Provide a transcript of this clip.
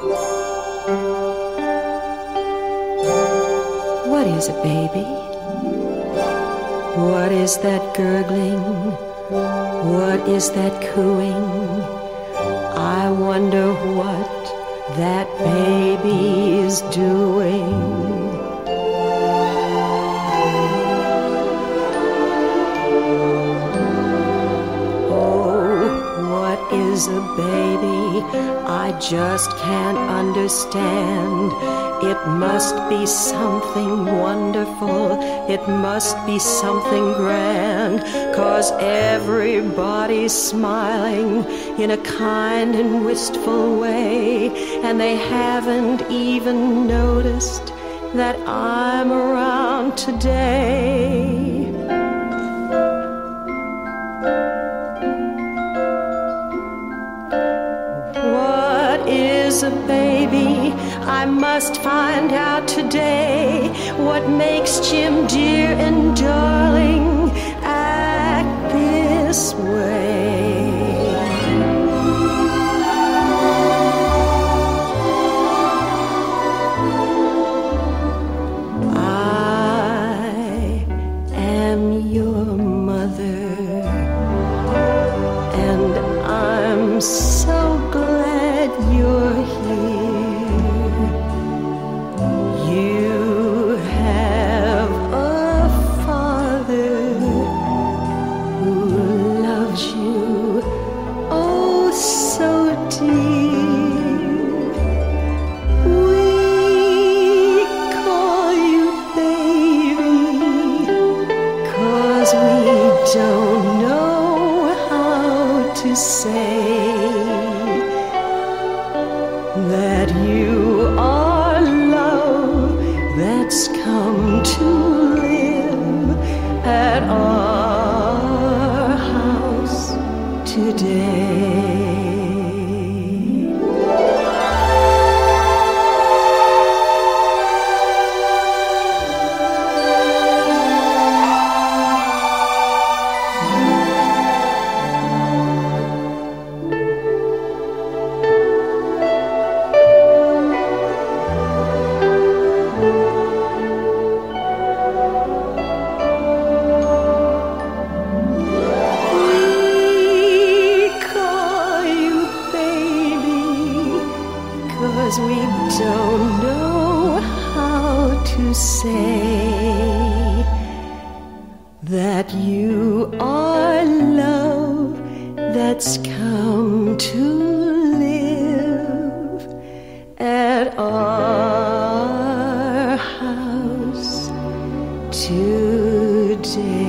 What is it, baby? What is that gurgling? What is that cooing? I wonder what that baby is doing. Is a baby I just can't understand. It must be something wonderful, it must be something grand, 'cause everybody's smiling in a kind and wistful way, and they haven't even noticed that I'm around today. A baby, I must find out today. What makes Jim dear and darling act this way? I am your mother, and I'm so glad you're here. You have a father who loves you oh so dear. We call you baby 'cause we don't know how to say that you are love that's come to live at our house today. We don't know how to say that you are love that's come to live at our house today.